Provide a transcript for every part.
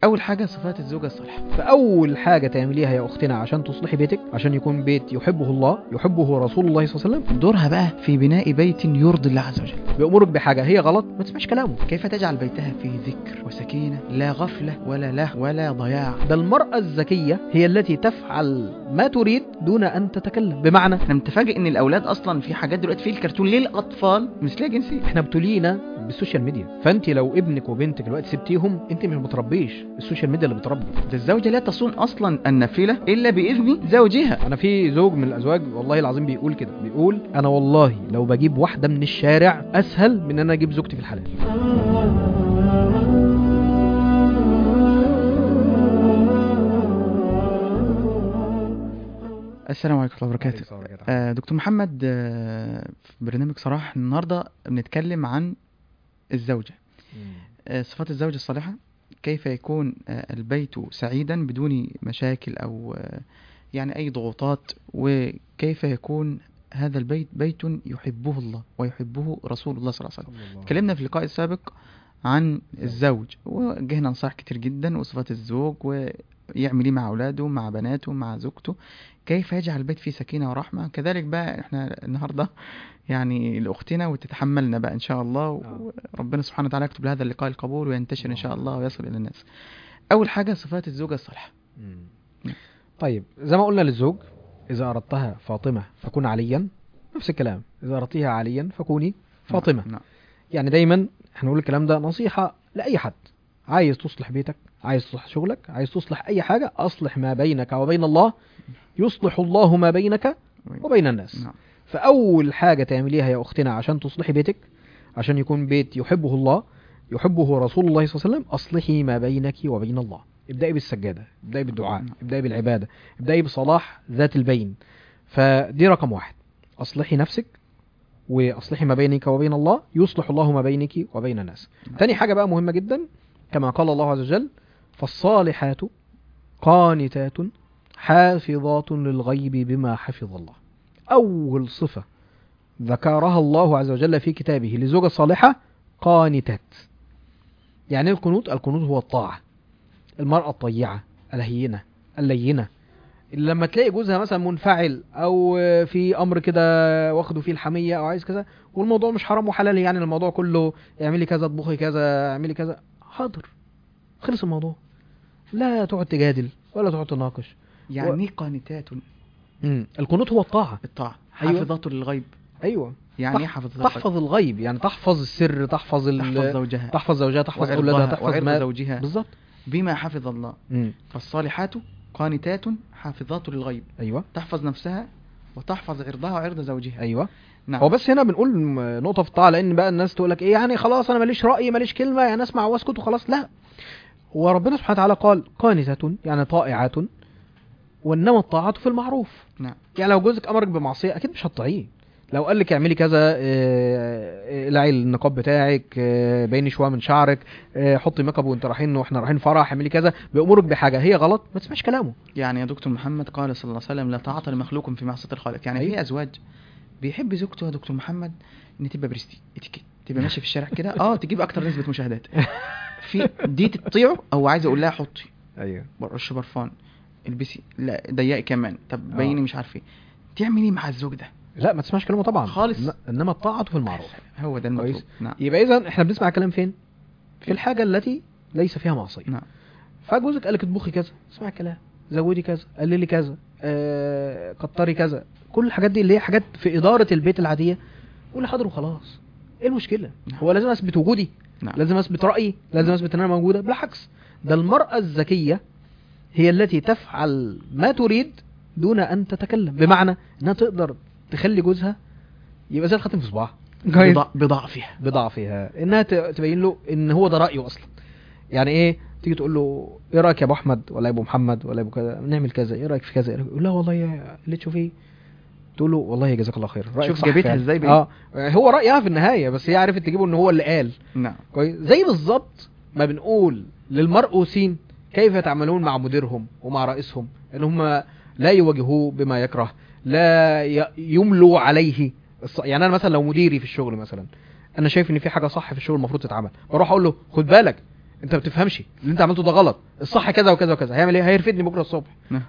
اول حاجه صفات الزوجه الصالحه. فاول حاجه تعمليها يا اختنا عشان تصلحي بيتك، عشان يكون بيت يحبه الله يحبه رسول الله صلى الله عليه وسلم، دورها بقى في بناء بيت يرضي الله عز وجل. بيأمرك بحاجه هي غلط ما تسمعش كلامه. كيف تجعل بيتها فيه ذكر وسكينه، لا غفله ولا لهو ولا ضياع. ده المرأة الذكية هي التي تفعل ما تريد دون أن تتكلم. بمعنى احنا متفاجئ ان الاولاد اصلا في حاجات دلوقتي في الكرتون للاطفال مثليه جنسيه. احنا ابتلينا بالسوشيال ميديا، فانت لو ابنك وبنتك دلوقتي سبتيهم انت مش بتربيش، السوشيال ميديا اللي بتربي. ده الزوجه لا تصون اصلا النافله الا باذن زوجها. انا في زوج من الازواج والله العظيم بيقول كده، بيقول انا والله لو بجيب واحده من الشارع اسهل من ان انا اجيب زوجتي في الحلال. السلام عليكم ورحمه الله وبركاته. دكتور محمد، في برنامج صراحه النهارده بنتكلم عن الزوجه، صفات الزوجه الصالحه، كيف يكون البيت سعيدا بدون مشاكل او يعني اي ضغوطات، وكيف يكون هذا البيت بيت يحبه الله ويحبه رسول الله صلى الله عليه وسلم. تكلمنا في اللقاء السابق عن الزوج وجهنا نصائح كتير جدا وصفات الزوج ويعمل ايه مع اولاده مع بناته مع زوجته، كيف يجعل البيت فيه سكينة ورحمة. كذلك بقى احنا النهاردة يعني لأختنا وتتحملنا بقى ان شاء الله، وربنا سبحانه وتعالى يكتب لهذا اللقاء القبول وينتشر ان شاء الله ويصل الى الناس. اول حاجة صفات الزوجة الصالحة. طيب زي ما قلنا للزوج، اذا اردتها فاطمة فكون عليا، نفس الكلام اذا اردتيها عليا فكوني فاطمة. نعم. يعني دايما احنا نقول الكلام ده نصيحة لأي حد عايز تصلح بيتك، عايز تصلح شغلك، عايز تصلح اي حاجة، اصلح ما بينك وبين الله يصلح الله ما بينك وبين الناس. نعم. فاول حاجة تعمليها يا اختنا عشان تصلحي بيتك، عشان يكون بيت يحبه الله يحبه رسول الله صلى الله عليه وسلم، اصلحي ما بينك وبين الله. ابدأي بالسجادة، ابدأي بالدعاء، ابدأي بالعبادة، ابدأي بصلاح ذات البين. فدي رقم واحد، اصلحي نفسك واصلحي ما بينك وبين الله يصلح الله ما بينك وبين الناس. تاني حاجة بقى مهمة جدا، كما قال الله عز وجل فالصالحات قانتات حافظات للغيب بما حفظ الله. أول صفة ذكرها الله عز وجل في كتابه لزوجة صالحة قانتات. يعني القنوت، القنوت هو الطاعة، المرأة الطيعة الهينة اللينة، اللي لما تلاقي جوزها مثلا منفعل أو في أمر كده واخده فيه الحمية أو عايز كذا، والموضوع مش حرام وحلال، يعني الموضوع كله اعملي كذا اطبخي كذا اعملي كذا، حاضر خلص الموضوع، لا تقعد تجادل ولا تقعد تناقش. يعني قانتات. القنوت هو الطاعة. الطاعة. أيوة. حافظات للغيب. ايوه يعني ايه حافظات؟ تحفظ الغيب، يعني تحفظ السر، تحفظ زوجها، تحفظ زوجها، تحفظ اولادها، تحفظ ما زوجها بالظبط بما حفظ الله. فالصالحات قانتات حافظات للغيب. ايوه، تحفظ نفسها وتحفظ عرضها وعرض زوجها. ايوه. نعم. هو بس هنا بنقول نقطة في الطاعة، لان بقى الناس تقول لك ايه يعني خلاص انا ماليش رأي ماليش كلمة، يعني اسمع واسكت وخلاص. لا، هو ربنا سبحانه وتعالى قال قانتات يعني طائعات، وانما الطاعة في المعروف. نعم. يعني لو جوزك امرك بمعصية اكيد مش هتطيعيه، لو قال لك اعملي كذا، اقلعي النقاب بتاعك، بيني شويه من شعرك، حطي ميك اب وانت رايحين واحنا رايحين فرح، اعملي كذا، بيأمرك بحاجه هي غلط ما تسمعش كلامه. يعني يا دكتور محمد قال صلى الله عليه وسلم لا طاعة لمخلوق في معصية الخالق. يعني في ازواج بيحب زوجته يا دكتور محمد ان تبقى برستي اتيكيت، تبقى ماشيه في الشارع كده تجيب اكتر نسبه مشاهدات في دي تطيعه، او عايز اقول لها حطي ايوه رش برفان، البسي، لا ضيقي كمان، طب بيني مش عارف ايه. تعمل ايه مع الزوج ده؟ لا ما تسمعش كلامه طبعا خالص، انما الطاعه في المعروف، هو ده المطلوب. نعم. يبقى اذا احنا بنسمع كلام فين؟ في الحاجه التي ليس فيها معصيه. نعم. فجوزك قالك اطبخي كذا، اسمع الكلام، زودي كذا، قللي كذا، كتري كذا، كل الحاجات دي اللي هي حاجات في اداره البيت العاديه، قولي حاضر وخلاص. ايه المشكله؟ نعم. هو لازم اثبت وجودي؟ نعم. لازم اثبت رايي؟ لازم اثبت ان انا موجوده؟ بالعكس، ده المراه الذكيه هي التي تفعل ما تريد دون ان تتكلم. بمعنى انها تقدر تخلي جوزها يبقى زي الخاتم في صباعها بضعفها، انها تبين له ان هو ده رايه اصلا. يعني ايه؟ تيجي تقول له ايه رايك يا ابو احمد ولا ابو محمد ولا ابو كذا، نعمل كذا، ايه رايك في كذا؟ يقول لا والله اللي تشوفيه، تقول له والله جزاك الله خير، رايك شوف جابتها ازاي هو رايها في النهايه، بس هي عرفت تجيبه ان هو اللي قال. نعم. كويس. زي بالظبط ما بنقول للمرؤوسين كيف يتعاملون مع مديرهم ومع رئيسهم، ان هم لا يواجهوه بما يكره، لا يملوا عليه. يعني انا مثلا لو مديري في الشغل مثلا، انا شايف ان في حاجه صح في الشغل المفروض تتعمل، بروح اقول له خد بالك انت ما بتفهمش اللي انت عملته ده غلط، الصح كذا وكذا وكذا. هيعمل ايه؟ هيرفدني بكره الصبح.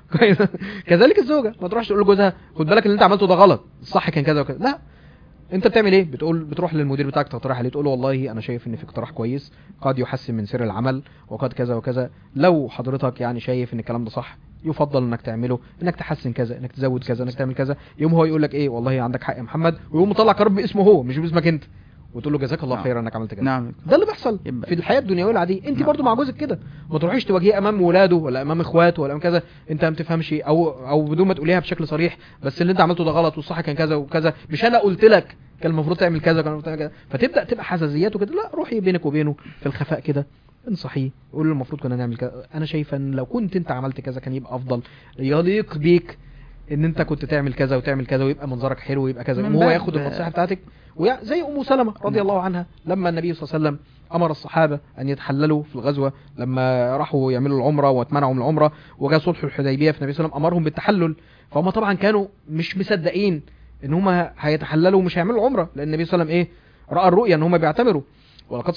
كذلك الزوجه ما تروحش تقول لجوزها خد بالك اللي انت عملته ده غلط، الصح كان كذا وكذا. لا، انت بتعمل ايه؟ بتروح للمدير بتاعك تقترح عليه، تقول له والله انا شايف ان في اقتراح كويس قد يحسن من سير العمل وقد كذا وكذا، لو حضرتك يعني شايف ان الكلام ده صح يفضل انك تعمله، انك تحسن كذا، انك تزود كذا، انك تعمل كذا. يوم هو يقول لك ايه والله عندك حق يا محمد، ويقوم مطلع قرار باسمه هو مش باسمك انت، وتقول له جزاك الله خيرا انك عملت كذا. نعم. ده اللي بيحصل في الحياه الدنيويه العاديه. انت برضو مع جوزك كده، ما تروحيش تواجهيه امام ولاده ولا امام اخواته ولا امام كذا انت ما بتفهمش، او بدون ما تقوليها بشكل صريح، بس اللي انت عملته ده غلط والصح كان كذا وكذا، مش انا قلت لك كان المفروض تعمل كذا كان المفروض تعمل كذا. فتبدا تبقى حساسيات وكده. لا، روحي بينك وبينه في الخفاء كده انصحيه، قول له المفروض كنا نعمل كذا، انا شايفه ان لو كنت انت عملت كذا كان يبقى افضل، يليق بيك ان انت كنت تعمل كذا وتعمل كذا ويبقى منظرك حلو ويبقى كذا، وهو ياخد النصيحه بتاعتك. زي ام سلمة رضي الله عنها لما النبي صلى الله عليه وسلم امر الصحابه ان يتحللوا في الغزوه، لما راحوا يعملوا العمره واتمنعوا من العمره وجاء صلح الحديبيه، في النبي صلى الله عليه وسلم امرهم بالتحلل، فهم طبعا كانوا مش مصدقين ان هم هيتحللوا ومش هيعملوا العمره، لان النبي صلى الله عليه وسلم راى الرؤيا ان هم بيعتمروا، ولقد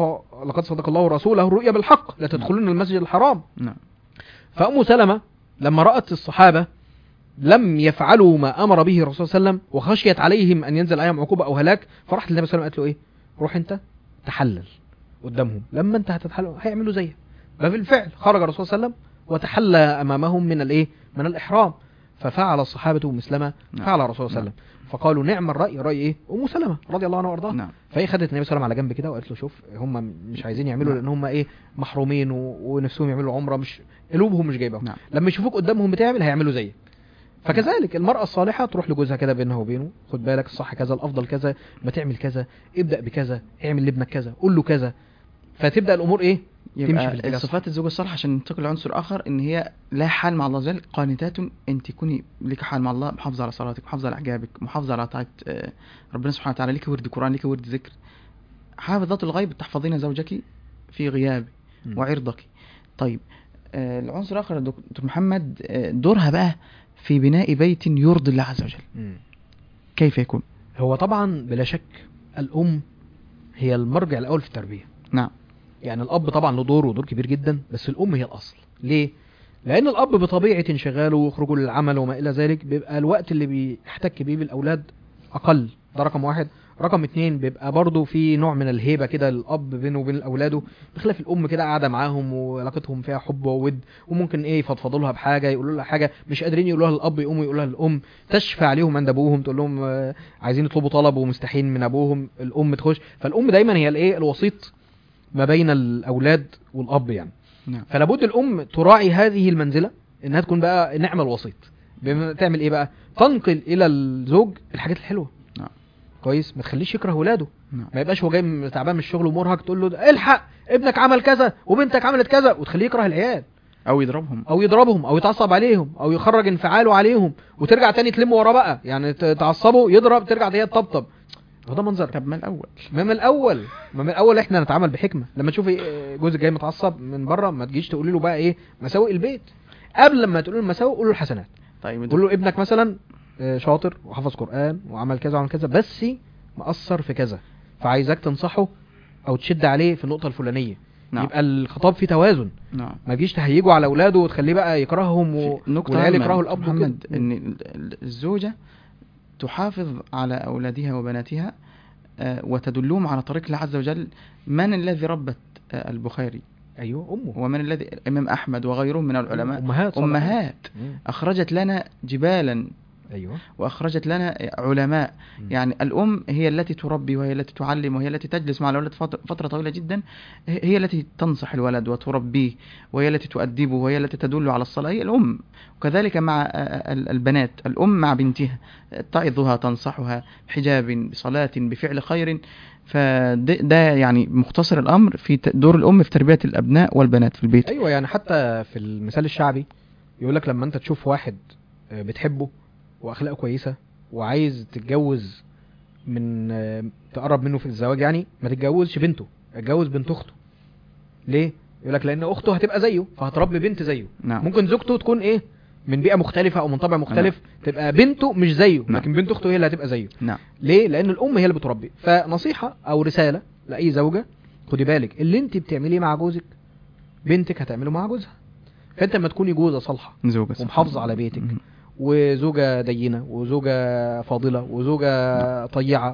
صدق الله رسوله الرؤيا بالحق لا تدخلون المسجد الحرام. فأم سلمة لما رأت الصحابة لم يفعلوا ما أمر به الرسول صلى الله عليه وسلم وخشيت عليهم أن ينزل عليهم عقوبة أو هلاك، فرحت للنبي صلى الله عليه وسلم قالت له إيه؟ روح أنت تحلل قدامهم، لما أنت هتتحلل هيعملوا زيها. فبالفعل خرج الرسول صلى الله عليه وسلم وتحلى أمامهم من الإحرام، ففعل الصحابة مثلما فعل الرسول صلى الله عليه وسلم. فقالوا نعم الرأي إيه؟ أم سلمة رضي الله عنها وارضاها. فهي خدت النبي صلى الله عليه وسلم على جنب كده وقالت له شوف هم مش عايزين يعملوا لأن هم محرومين ونفسهم يعملوا عمرة، مش قلوبهم مش جايبهم. لما يشوفوك قدامهم بتعمل هيعملوا زيك. فكذلك المرأة الصالحة تروح لجوزها كده بينها وبينه، خد بالك الصح كذا، الأفضل كذا، ما تعمل كذا، ابدأ بكذا، اعمل لابنك كذا، قول له كذا، فتبدأ الأمور تمشي في صفات الزوجة الصالحة. عشان ننتقل لعنصر آخر، إن هي لا حال مع الله جل قانتات، أنت تكوني لك حال مع الله، محافظة على صلاتك، محافظة على حجابك، محافظة على طاعة ربنا سبحانه وتعالى، لك ورد قرآن، لك ورد ذكر، حافظات الغيب، تحفظين زوجك في غياب وعرضك. طيب العنصر الآخر دكتور محمد، دورها بقى في بناء بيت يرضي الله عز وجل، كيف يكون؟ هو طبعا بلا شك الأم هي المرجع الأول في التربية. نعم. يعني الأب طبعا له دور كبير جدا، بس الأم هي الأصل. ليه؟ لأن الأب بطبيعة انشغاله وخروجه للعمل وما إلى ذلك بيبقى الوقت اللي بيحتك بيه بالأولاد أقل، ده رقم واحد. رقم اتنين بيبقى برضو في نوع من الهيبة كده الأب بينه وبين أولاده، بخلاف الأم كده قاعدة معاهم وعلاقتهم فيها حب وود، وممكن يفضفضوا لها بحاجة، يقولوا لها حاجة مش قادرين يقولوها للأب يقوموا يقولوها للأم، تشفع عليهم عند أبوهم، تقول لهم عايزين يطلبوا طلب ومستحين من أبوهم، الأم تخش. فالأم دايما هي الوسيط ما بين الأولاد والأب يعني. فلابد الأم تراعي هذه المنزلة، إنها تكون بقى نعمة الوسيط. تعمل إيه بقى؟ تنقل إلى الزوج الحاجات الحلوة. كويس، ما تخليش يكره ولاده. ما يبقاش هو جاي تعبان من الشغل ومرهق تقول له الحق ابنك عمل كذا وبنتك عملت كذا، وتخليه يكره العيال او يضربهم او يتعصب عليهم او يخرج انفعاله عليهم، وترجع تاني تلم وراه بقى، يعني تعصبه يضرب ترجع هي تطبطب. وده منظر. طب ما من الاول احنا نتعامل بحكمه. لما تشوفي جوزك جاي متعصب من بره ما تجيش تقولي له بقى مساوئ البيت، قبل لما تقول له المساوئ قول له الحسنات. طيب قول له ابنك مثلا شاطر وحفظ قرآن وعمل كذا وعمل كذا، بس مقصر في كذا، فعايزك تنصحه او تشد عليه في النقطة الفلانية. يبقى الخطاب فيه توازن. ما تجيش تهيجه على اولاده وتخليه بقى يكرههم والعيال يكرهوا الاب. محمد ان الزوجة تحافظ على اولادها وبناتها وتدلهم على طريق الله عز وجل. من الذي ربت البخاري؟ ايوه امه. ومن الذي الامام احمد وغيرهم من العلماء؟ امهات اخرجت لنا جبالا. ايوه. واخرجت لنا علماء. يعني الام هي التي تربي وهي التي تعلم وهي التي تجلس مع الولد فترة طويلة جدا، هي التي تنصح الولد وتربيه وهي التي تؤدبه وهي التي تدل على الصلاة، هي الام. وكذلك مع البنات، الام مع بنتها تعظها تنصحها بحجاب بصلاة بفعل خير. فده يعني مختصر الامر في دور الام في تربية الابناء والبنات في البيت. ايوه، يعني حتى في المثال الشعبي يقول لك لما انت تشوف واحد بتحبه واخلاقه كويسه وعايز تتجوز من تقرب منه في الزواج، يعني ما تتجوزش بنته، اتجوز بنت اخته. ليه؟ يقول لك لان اخته هتبقى زيه فهتربي بنت زيه. نعم. ممكن زوجته تكون من بيئه مختلفه او من طبع مختلف. نعم. تبقى بنته مش زيه. نعم. لكن بنت اخته هي اللي هتبقى زيه. نعم. ليه؟ لان الام هي اللي بتربي. فنصيحه او رساله لاي زوجه، خدي بالك اللي انت بتعمليه مع جوزك بنتك هتعمله مع جوزها. فانت لما تكوني جوزة صالحة ومحافظة على بيتك وزوجة دينة وزوجة فاضلة وزوجة طيعة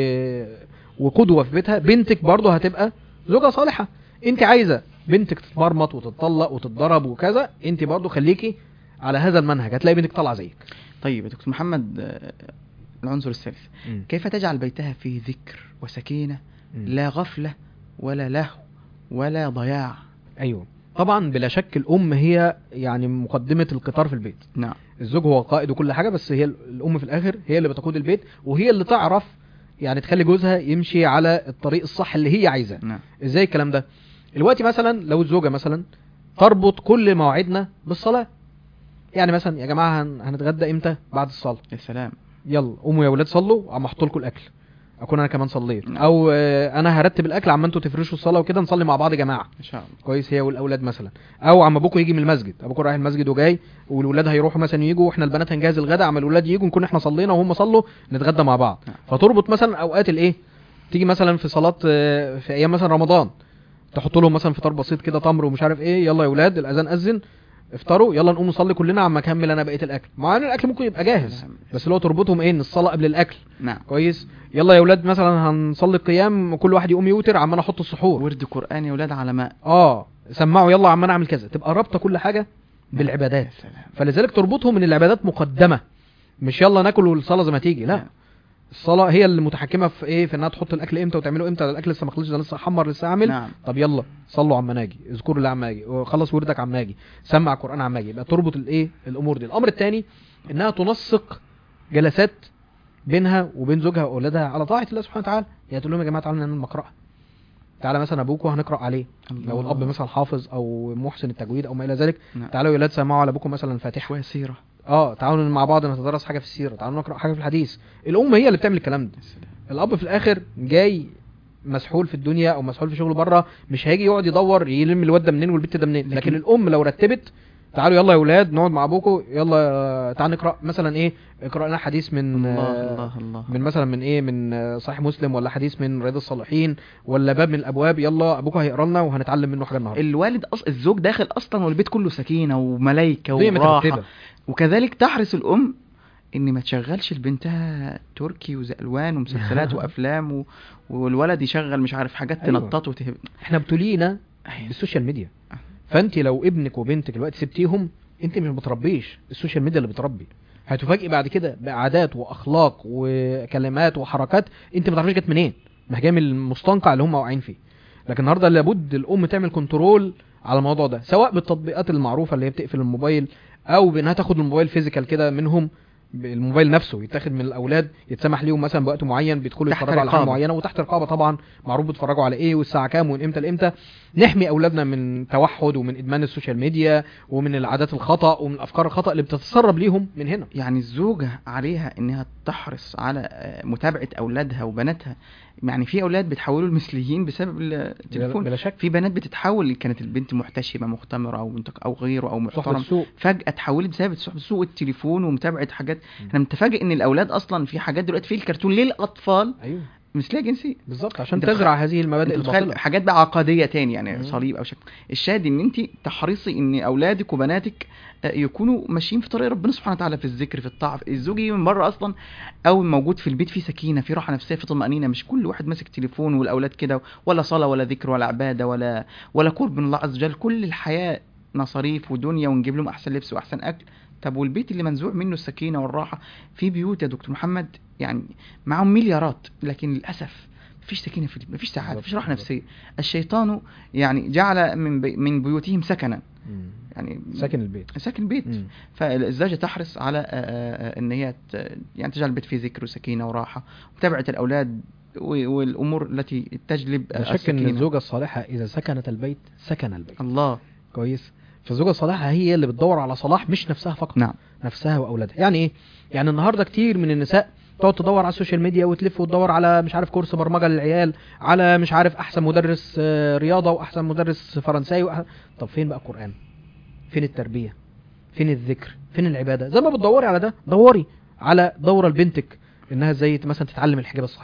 وقدوة في بيتها، بنتك برضه هتبقى زوجة صالحة. انت عايزة بنتك تتمرمط وتتطلق وتتضرب وكذا، انت برضه خليكي على هذا المنهج، هتلاقي بنتك طالعة زيك. طيب يا دكتور محمد، العنصر الثالث، كيف تجعل بيتها في ذكر وسكينة لا غفلة ولا لهو ولا ضياع؟ ايوه طبعا بلا شك الام هي يعني مقدمة القطار في البيت. نعم. الزوج هو قائد وكل حاجة، بس هي الام في الاخر هي اللي بتقود البيت، وهي اللي تعرف يعني تخلي جوزها يمشي على الطريق الصح اللي هي عايزاه. نعم. ازاي الكلام ده؟ الوقت مثلا لو الزوجة مثلا تربط كل مواعيدنا بالصلاة، يعني مثلا يا جماعة هنتغدى امتى؟ بعد الصلاة. يا سلام. يلا قوموا يا ولاد صلوا، عم احط لكم الاكل، اكون انا كمان صليت. او انا هرتب الاكل عم انتوا تفرشوا الصلاه وكده، نصلي مع بعض يا جماعه ان شاء الله. كويس، هي والاولاد مثلا. او عم ابوكم يجي من المسجد، ابوكم رايح المسجد وجاي والولاد هيروحوا مثلا يجوا، واحنا البنات هنجهز الغداء، عم الولاد يجوا نكون احنا صلينا وهم صلوا، نتغدى مع بعض. فتربط مثلا اوقات الايه، تيجي مثلا في صلاه في ايام مثلا رمضان تحط لهم مثلا فطار بسيط كده، تمر ومش عارف ايه، يلا يا ولاد الاذان اذن افطروا، يلا نقوم نصلي كلنا عم اكمل انا بقيه الاكل. مع ان الاكل ممكن يبقى جاهز، بس لو تربطهم ايه ان الصلاه قبل الاكل. نعم. كويس، يلا يا ولاد مثلا هنصلي القيام، كل واحد يقوم يوتر عم انا احط السحور، ورد قران يا ولاد على ماء، سمعوا يلا عم انا اعمل كذا، تبقى رابطه كل حاجه بالعبادات. فلذلك تربطهم من العبادات مقدمه، مش يلا ناكل والصلاه زي ما تيجي، لا. الصلاه هي اللي متحكمه في ايه، في انها تحط الاكل امتى وتعمله امتى، الاكل لسه ما خلصش، ده لسه حمر لسه عامل. نعم. طب يلا صلوا عم ناجي، اذكروا الله عم ناجي، وخلص وردك عم ناجي، سمع قران عم ناجي. يبقى تربط الايه الامور دي. الامر الثاني انها تنسق جلسات بينها وبين زوجها واولادها على طاعه الله سبحانه وتعالى. يعني تقول لهم يا جماعه تعالوا نعمل مقرأة، تعالى مثلا ابوكم هنقرأ عليه، لو الاب مثلا حافظ او محسن التجويد او ما الى ذلك. نعم. تعالوا يا ولاد سمعوا على ابوكم مثلا الفاتحه، شويه سيره. تعالوا مع بعض نتدرس حاجه في السيره، تعالوا نقرأ حاجه في الحديث. الام هي اللي بتعمل الكلام ده. الاب في الاخر جاي مسحول في الدنيا او مسحول في شغل بره، مش هيجي يقعد يدور يلم الواد ده منين والبت ده منين. لكن الام لو رتبت، تعالوا يلا يا ولاد نقعد مع ابوكم، يلا تعال نقرا مثلا ايه، اقرا لنا حديث من الله. من مثلا من ايه، من صحيح مسلم، ولا حديث من رياض الصالحين، ولا باب من الابواب، يلا ابوكم هيقرا لنا وهنتعلم منه حاجه النهارده. الوالد الزوج داخل اصلا والبيت كله سكينه وملائكه وراحه. وكذلك تحرص الام ان ما تشغلش لبنتها تركي وزقلوان ومسلسلات وافلام والولد يشغل مش عارف حاجات تنطط احنا بتولينا بالسوشيال ميديا. فانت لو ابنك وبنتك دلوقتي سبتيهم، انت مش بتربيش، السوشيال ميديا اللي بتربي. هتفاجئ بعد كده بعادات واخلاق وكلمات وحركات انت ما تعرفيش جت منين، ما هي جايه من المستنقع اللي هم واقعين فيه. لكن النهارده لابد الام تعمل كنترول على الموضوع ده، سواء بالتطبيقات المعروفه اللي هي بتقفل الموبايل، او بانها تاخد الموبايل فيزيكال كده منهم، الموبايل نفسه يتاخد من الاولاد، يتسمح ليهم مثلا بوقت معين بيدخلوا يتفرجوا على حاجه معينه، وتحت رقابه طبعا، معروف بيتفرجوا على ايه والساعه كام ومن امتى لامتى. نحمي اولادنا من توحد ومن ادمان السوشيال ميديا ومن العادات الخطا ومن الافكار الخطا اللي بتتسرب ليهم من هنا. يعني الزوجه عليها انها تحرص على متابعه اولادها وبناتها. يعني في اولاد بيتحولوا لمثليين بسبب التليفون، بلا شك. في بنات بتتحول، كانت البنت محتشمه مختمره او غيره او محترم، فجاه اتحولت بسبب سوء التليفون ومتابعه حاجات. احنا متفاجئ ان الاولاد اصلا في حاجات دلوقتي في الكرتون للاطفال ايوه مثليه جنسيه بالظبط، عشان تزرع هذه المبادئ الباطله، حاجات بقى عقديه تاني، يعني صليب او شكل. الشاهد ان انت تحرصي ان اولادك وبناتك يكونوا ماشيين في طريق ربنا سبحانه وتعالى، في الذكر، في الطاعه. الزوج من بره اصلا او موجود في البيت في سكينه، في راحه نفسيه، في طمانينه، مش كل واحد ماسك تليفون والاولاد كده، ولا صلاه ولا ذكر ولا عباده ولا قرب من الله عز وجل. كل الحياه مصاريف ودنيا، ونجيب لهم احسن لبس واحسن اكل. طب والبيت اللي منزوع منه السكينه والراحه؟ في بيوت يا دكتور محمد يعني معهم مليارات، لكن للاسف مفيش سكينه في البيت، مفيش سعاده، مفيش راحه نفسيه. الشيطان يعني جعل من بيوتهم سكنا، يعني ساكن البيت. فالزوجة تحرص على ان هي يعني تجعل البيت فيه ذكر وسكينة وراحة، ومتابعة الاولاد والامور التي تجلب السكينة. ان الزوجة الصالحة اذا سكنت البيت سكن البيت. الله. كويس. فالزوجة الصالحة هي اللي بتدور على صلاح مش نفسها فقط. نعم. نفسها واولادها. يعني ايه؟ يعني النهارده كتير من النساء تقعد تدور على السوشيال ميديا وتلف وتدور على مش عارف كورس برمجة للعيال، على مش عارف احسن مدرس رياضة واحسن مدرس فرنساوي طب فين بقى القرآن؟ فين التربية؟ فين الذكر؟ فين العبادة؟ زي ما بتدوري على ده، دوري على دورة لبنتك انها ازاي مثلا تتعلم الحجاب الصحيح،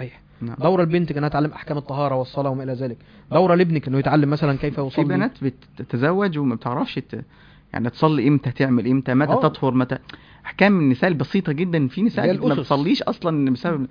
نعم. دورة لبنتك انها تتعلم احكام الطهارة والصلاة وما الى ذلك، دورة لابنك انه يتعلم مثلا كيف في يصلي. بنات بتتزوج وما بتعرفش يعني تصلي امتى، تعمل امتى، متى تطهر، متى، احكام النساء البسيطه جدا. في نساء ما بتصليش اصلا بسبب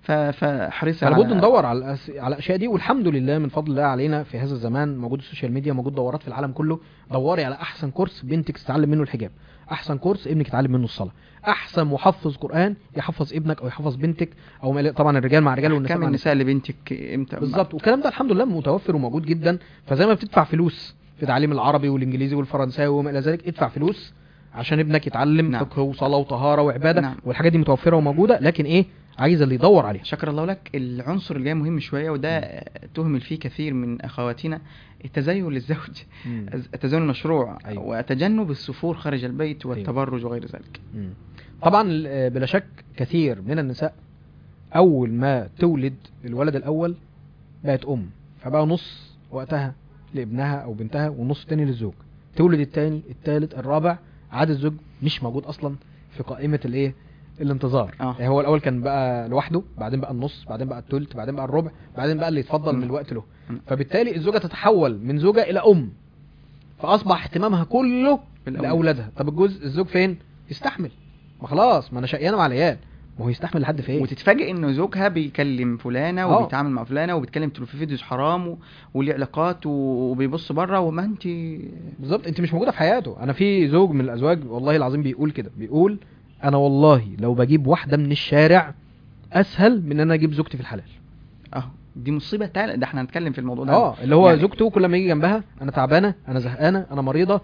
فحريصه لابد ندور على الاشياء دي. والحمد لله من فضل الله علينا في هذا الزمان موجود السوشيال ميديا، موجود دورات في العالم كله. دوري على احسن كورس بنتك تتعلم منه الحجاب، احسن كورس ابنك يتعلم منه الصلاه، احسن محفظ قران يحفظ ابنك او يحفظ بنتك، او طبعا الرجال مع رجال والنساء مع النساء لبنتك امتى بالظبط. والكلام ده الحمد لله متوفر وموجود جدا. فزي ما بتدفع فلوس في تعليم العربي والانجليزي والفرنساوي وما الى ذلك، ادفع فلوس عشان ابنك يتعلم نعم. فقه وصلاه وطهاره وعباده. نعم. والحاجات دي متوفره وموجوده، لكن ايه، عايز اللي يدور عليها. شكر الله لك. العنصر اللي جاي مهم شويه، وده تهمل فيه كثير من اخواتنا، التزين للزوج، التزين المشروع. أيوة. وتجنب السفور خارج البيت والتبرج وغير ذلك. طبعا بلا شك كثير من النساء اول ما تولد الولد الاول بقت فبقى نص وقتها لابنها او بنتها والنص التاني للزوج. تولد التاني التالت الرابع، عاد الزوج مش موجود اصلا في قائمة الايه الانتظار. يعني هو الاول كان بقى لوحده، بعدين بقى النص، بعدين بقى الثلث، بعدين بقى الربع، بعدين بقى اللي يتفضل من الوقت له. فبالتالي الزوجة تتحول من زوجة الى فاصبح اهتمامها كله لاولادها. طب الزوج فين؟ يستحمل، ما خلاص، ما انا شقيانه مع العيال، ما هو يستحمل لحد فين. وتتفاجئ انه زوجها بيكلم فلانه وبيتعامل مع فلانه وبيتكلم في فيديوز حرام وليه علاقات وبيبص بره، وما انت بالظبط انت مش موجوده في حياته. انا في زوج من الازواج والله العظيم بيقول كده، بيقول انا والله لو بجيب واحده من الشارع اسهل من ان انا اجيب زوجتي في الحلال. دي مصيبه تانية، ده احنا هنتكلم في الموضوع ده. اللي هو يعني زوجته كل ما يجي جنبها انا تعبانه، انا زهقانه، انا مريضه،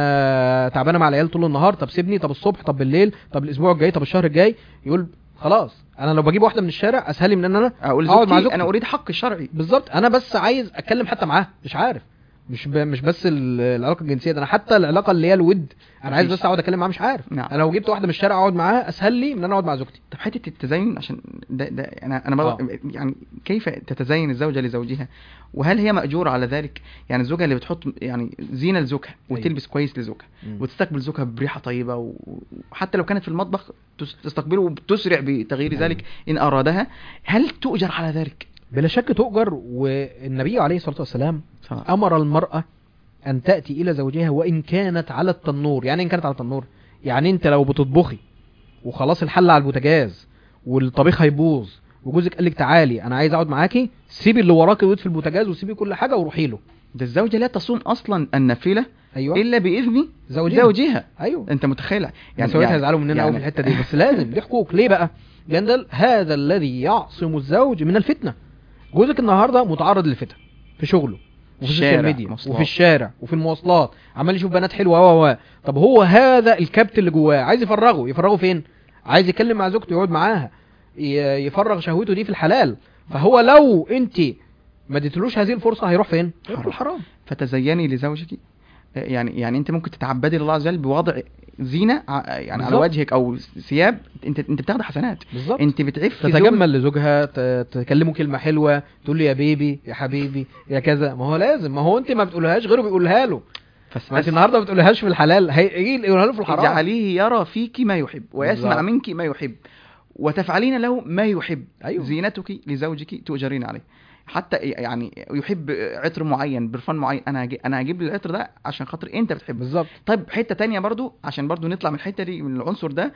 انا تعبانه مع العيال طول النهار، طب سيبني، طب الصبح، طب بالليل، طب الاسبوع الجاي، طب الشهر الجاي. يقول خلاص انا لو بجيب واحده من الشارع اسهل لي من ان انا اقعد مع زوجتي. انا اريد حق الشرعي بالظبط. انا بس عايز اتكلم حتى معاه، مش عارف، مش بس العلاقه الجنسيه ده، انا حتى العلاقه اللي هي الود انا عايز بس اقعد اتكلم معاه، مش عارف. نعم. انا لو جبت واحده من الشارع اقعد معاها اسهل لي من ان انا اقعد مع زوجتي. طب حته التزين، عشان ده انا يعني كيف تتزين الزوجه لزوجها، وهل هي مأجورة على ذلك؟ يعني الزوجه اللي بتحط يعني زينه لزوجها وتلبس كويس لزوجها وتستقبل زوجها بريحه طيبه، وحتى لو كانت في المطبخ تستقبله وتسرع بتغيير ذلك ان ارادها، هل تؤجر على ذلك؟ بلا شك تؤجر. والنبي عليه الصلاه والسلام امر المراه ان تأتي الى زوجها وان كانت على التنور. يعني ان كانت على التنور، يعني انت لو بتطبخي وخلاص الحل على البوتاجاز والطبيخ هيبوظ وجوزك قال لك تعالي انا عايز اقعد معاكي، سيبي اللي وراكي ويد في البوتاجاز وسيبي كل حاجه وروحي له. ده الزوجه لا تصوم اصلا النافله الا باذن زوجها. انت متخيل؟ يعني سويتها هيزعلوا مننا قوي في الحته دي، بس لازم دي حقوق. ليه بقى؟ لان هذا الذي يعصم الزوج من الفتنه. جوزك النهارده متعرض للفتن في شغله وفي السوشيال ميديا وفي الشارع وفي المواصلات، عمال يشوف بنات حلوه طب هو هذا الكبت اللي جواه عايز يفرغه فين؟ عايز يتكلم مع زوجته، يقعد معاها، يفرغ شهوته دي في الحلال. فهو لو انت ما اديتلوش هذه الفرصه هيروح فين؟ هيروح في الحرام. فتزيني لزوجك، يعني انت ممكن تتعبدي لله عز وجل بوضع زينه يعني بالزبط. على وجهك او ثياب، انت بتاخد حسنات بالزبط. انت بتعف تتجمل لزوجها، تكلمه كلمه حلوه، تقول له يا بيبي يا حبيبي يا كذا. ما هو لازم، ما هو انت ما بتقولهاش غيره بيقولها له، انت النهارده ما بتقولهاش في الحلال هيجي يقولها له في الحرام. اجعليه يرى فيك ما يحب ويسمع بالزبط. منك ما يحب وتفعلين له ما يحب. أيوه. زينتك لزوجك تؤجرين عليه. حتى يعني يحب عطر معين، برفان معين، انا هجيب لي العطر ده عشان خاطر انت بتحبه بالظبط. طيب حته تانية برضو، عشان برضو نطلع من الحته دي، من العنصر ده،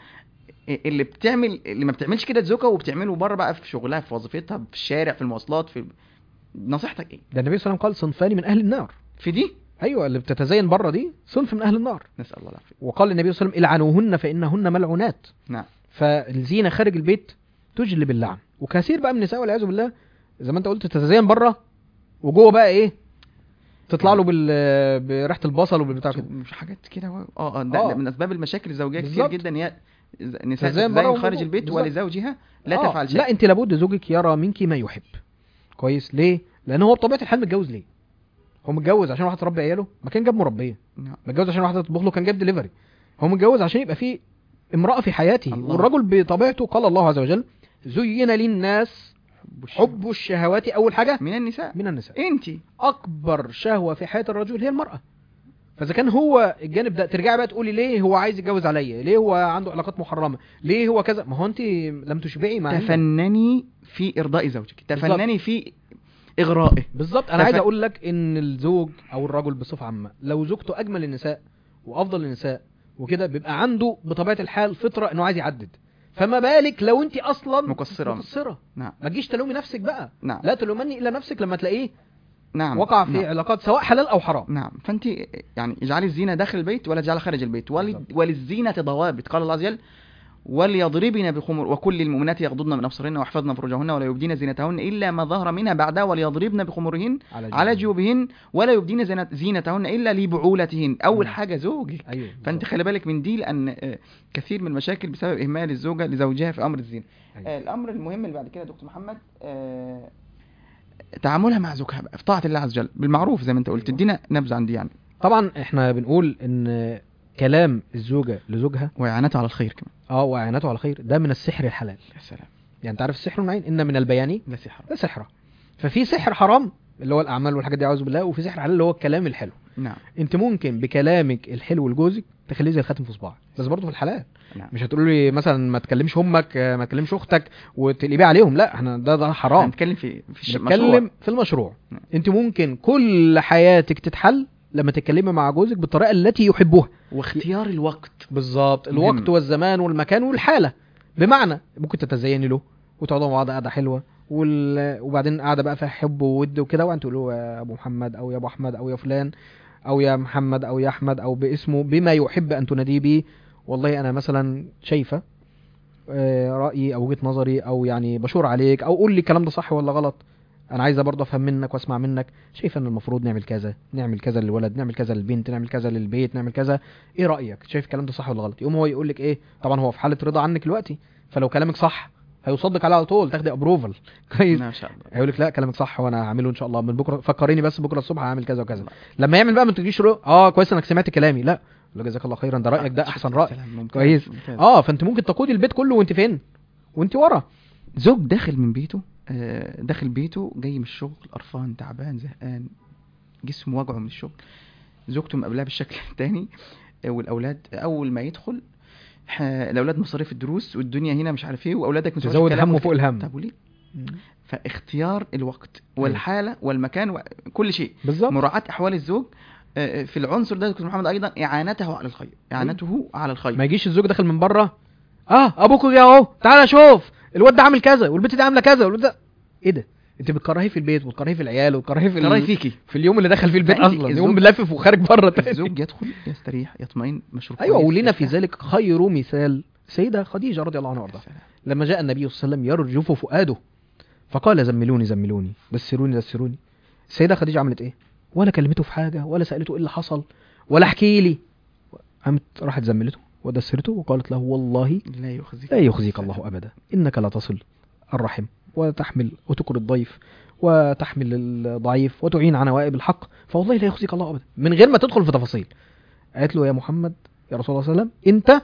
اللي ما بتعملش كده زوجها وبتعمله بره بقى في شغلها، في وظيفتها، في الشارع، في المواصلات، في نصيحتك ايه؟ ده النبي صلى الله عليه وسلم قال صنفان من اهل النار. في دي ايوه، اللي بتتزين بره دي صنف من اهل النار، نسال الله العافيه. وقال النبي صلى الله عليه وسلم العنوهن فانهن ملعونات. نعم. فالزينه خارج البيت تجلب اللعن. وكثير بقى من النساء والعياذ بالله زي ما انت قلت تتزين بره وجوه بقى ايه، تطلع له بريحه البصل وبالبتاع كده، مش حاجات كده. ده من اسباب المشاكل الزوجيه كتير جدا. هي نساء تتزين خارج البيت ولزوجها لا تفعل شيء. لا، انت لابد زوجك يرى منك ما يحب. كويس. ليه؟ لان هو بطبيعه الحال متجوز. ليه هو متجوز؟ عشان واحد تربي عياله؟ ما كان جاب مربيه. متجوز عشان واحده تطبخ له؟ كان جاب دليفري. هو متجوز عشان يبقى فيه امراه في حياته. والرجل بطبيعته قال الله عز وجل زين للناس حب الشهوات. اول حاجه من النساء. انت اكبر شهوه في حياه الرجل هي المراه. فاذا كان هو الجانب ده، ترجعي بقى تقولي ليه هو عايز يتجوز عليا، ليه هو عنده علاقات محرمه، ليه هو كذا، ما هو انت لم تشبعي مع تفنني في ارضاء زوجك، تفنني في اغرائه. بالظبط. انا عايز اقول لك ان الزوج او الرجل بصفه عامه لو زوجته اجمل النساء وافضل النساء وكده، بيبقى عنده بطبيعه الحال فطره انه عايز يعدد، فما بالك لو انت اصلا مقصره. نعم. ما تجيش تلومي نفسك بقى. نعم. لا تلومني الا نفسك لما تلاقيه نعم. وقع في علاقات سواء حلال او حرام. نعم. فانت يعني اجعلي الزينه داخل البيت ولا اجعلها خارج البيت، وللزينه ضوابط. قال الله عز وجل وليضربن بخمر وكل المؤمنات يغضضن من ابصارهن ويحفظن فروجهن ولا يبدين زينتهن الا ما ظهر منها بعدها وليضربن بخمرهن على جيوبهن ولا يبدين زينتهن الا لبعولتهن. اول حاجه زوجك. أيوه. فانت خلي بالك من دي، لان كثير من المشاكل بسبب اهمال الزوجه لزوجها في امر الزينه. أيوه. الامر المهم اللي بعد كده دكتور محمد، تعاملها مع زوجها بقى في طاعه الله عز وجل بالمعروف زي ما انت قلت. ادينا نبذه عن دي. يعني طبعا احنا بنقول ان كلام الزوجه لزوجها واعانته على الخير كمان، واعانته على الخير، ده من السحر الحلال. يا سلام. يعني انت عارف السحر والعين ان من البيان لا سحر. ففي سحر حرام اللي هو الاعمال والحاجات دي اعوذ بالله، وفي سحر حلال اللي هو الكلام الحلو. نعم. انت ممكن بكلامك الحلو لجوزك تخليه زي الخاتم في صباعك، بس برضه في الحلال. نعم. مش هتقولوا لي مثلا ما تكلمش امك، ما تكلمش اختك وتقلبي عليهم، لا احنا ده حرام. هنتكلم في نتكلم في المشروع. نعم. انت ممكن كل حياتك تتحل لما تتكلمي مع جوزك بالطريقه التي يحبها، واختيار الوقت. بالظبط. الوقت والزمان والمكان والحاله. بمعنى ممكن تتزيني له وتقعدوا مع بعض قعده حلوه، وبعدين قاعده بقى فيها حب وود وكده، وانت تقولوا يا ابو محمد او يا ابو احمد او يا فلان او يا محمد او يا احمد او باسمه بما يحب ان تناديه به. والله انا مثلا شايفه رايي او وجهه نظري، او يعني بشور عليك، او قول لي الكلام ده صح ولا غلط، انا عايزه برضه افهم منك واسمع منك. شايفه ان المفروض نعمل كذا، نعمل كذا للولد، نعمل كذا للبنت، نعمل كذا للبيت، نعمل كذا، ايه رايك؟ شايف الكلام ده صح ولا غلط؟ يقوم هو يقول لك ايه، طبعا هو في حاله رضا عنك دلوقتي، فلو كلامك صح هيصدق عليه على طول، تاخدي ابروفل كويس ما شاء الله. هيقول لك لا كلامك صح وانا هعمله ان شاء الله من بكره، فكريني بس بكره الصبح هعمل كذا وكذا. لما يعمل بقى ما تجيش كويس انك سمعت كلامي، لا جزاك الله خيرا، ده رايك ده احسن راي كويس. فانت ممكن تقودي البيت كله وانت فين؟ وانت ورا. زوج داخل من بيته، داخل بيته جاي من الشغل قرفان تعبان زهقان، جسمه وجعه من الشغل، زوجته مقابلاه بالشكل الثاني، والاولاد اول ما يدخل الاولاد مصاريف الدروس والدنيا هنا مش عارف ايه، واولادك مش تزود همه فوق الهم. طب وليه؟ فاختيار الوقت والحاله والمكان وكل شيء بالظبط. مراعاه احوال الزوج في العنصر ده. دكتور محمد ايضا اعانته على الخير، اعانته على الخير. ما يجيش الزوج داخل من بره ابوك جه اهو تعالى شوف الواد ده عامل كذا والبنت دي عامله كذا والواد ده ايه ده؟ انت بتكرهيه في البيت وبتكرهيه في العيال وبتكرهيه فيكي في اليوم اللي دخل فيه البيت اصلا، يقوم بلفف وخارج بره تاني. الزوج يدخل يستريح يطمئن مشروب. ايوه. ولينا في ذلك خير مثال سيدة خديجة رضي الله عنها وارضاها، لما جاء النبي صلى الله عليه وسلم يرجف فؤاده فقال زملوني زملوني دسروني دسروني. السيدة خديجة عملت ايه؟ ولا كلمته في حاجة ولا سألته ايه اللي حصل ولا احكي لي، راحت زملته ودسرته وقالت له والله لا يخزيك الله أبدا، إنك لا تصل الرحم وتحمل وتكر الضيف وتحمل الضعيف وتعين على نوائب الحق، فوالله لا يخزيك الله أبدا، من غير ما تدخل في تفاصيل. قالت له يا محمد يا رسول الله صلى الله عليه وسلم انت